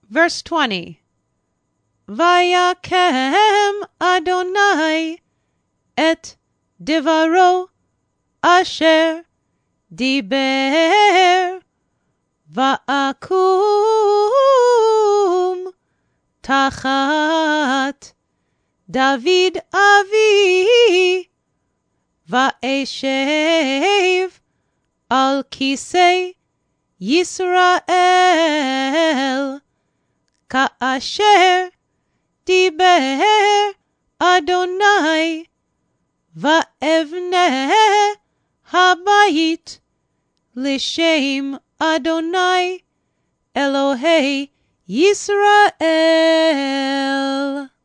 Verse 20. Vayakem Adonai et devaro asher diber va'akum tachat David avi va'eshev al kisei Yisrael ka'asher diber Adonai va'evneh habayit l'shem Adonai Elohei Yisrael.